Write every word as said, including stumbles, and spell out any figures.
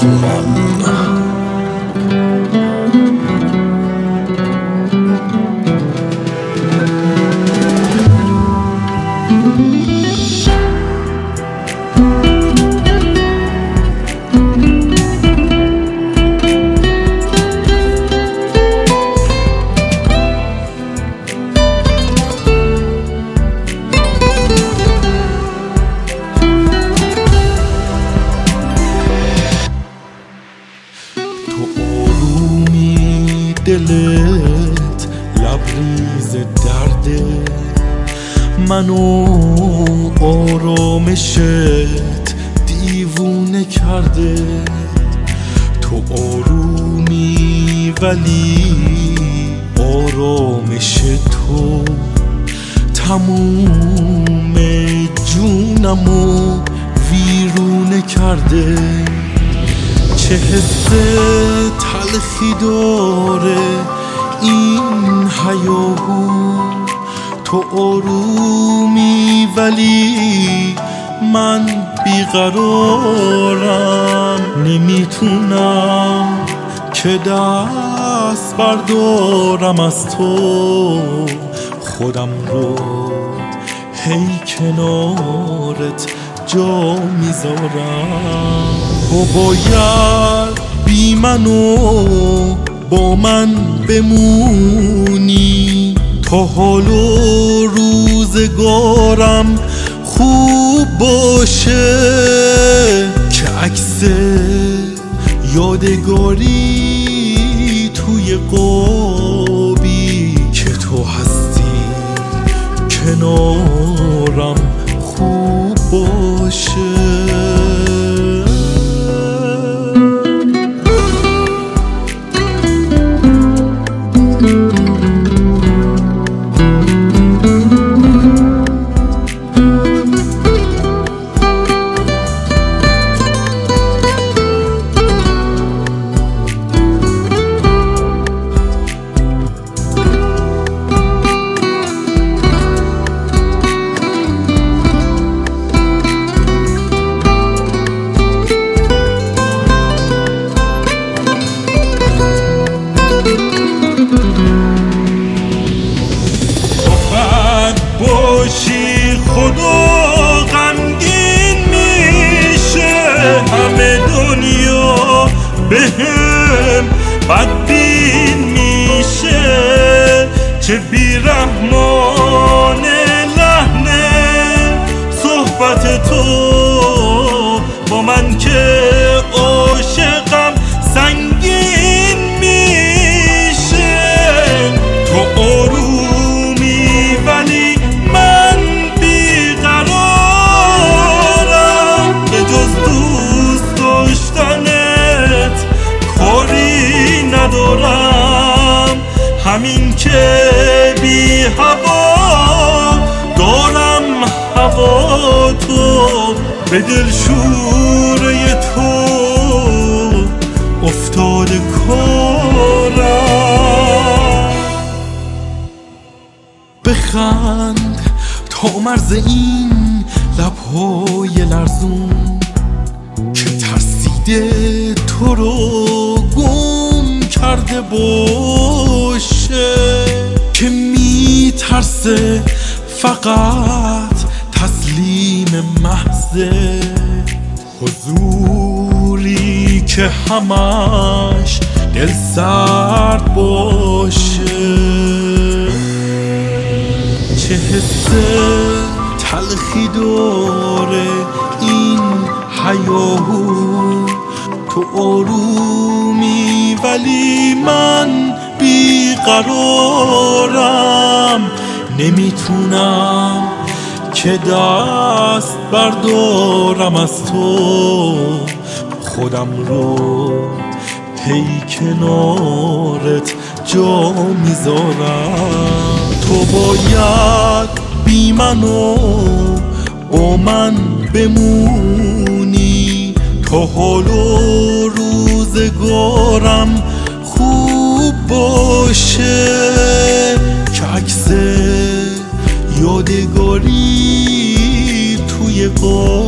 توران. دلت لبریز درده، منو آرامشت دیوونه کرده. تو آرومی ولی آرامش تو تموم جونمو ویرونه کرده. چه حس تلخی داره این هیاهو، تو آرومی ولی من بیقرارم. نمیتونم که دست بردارم از تو، خودم رو هی کنارت جا میذارم. تو باید بی منو با من بمونی تا حال و روزگارم خوب باشه، که عکس یادگاری توی قابی که تو هستی کنارم خوب باشه. باشی خدا غمگین میشه، همه دنیا بهم بدبین میشه. چه بیرحمانه لحنه صحبت تو با من که عاشقم سنگین میشه. تو آرومی ولی من بیقرارم، به جز دوست داشتنت کاری ندارم. همین که بی هوا دارم هوا تو، به دلشوره تو افتاده کارم. بخند تا مرز این لبهای لرزون که ترسیده تو رو گم کرده باشه، که میترسه فقط تسلیم محضه. حضوری که همش دل سرد باشه. چه حس تلخی داره این هیاهو، تو آرومی ولی من بیقرارم. نمیتونم که دست بردارم از تو، خودم رو هی کنارت جا میذارم. تو باید بی منو با من بمونی تا حال و روزگارم خوب باشه، که عکس یادگاری توی قاب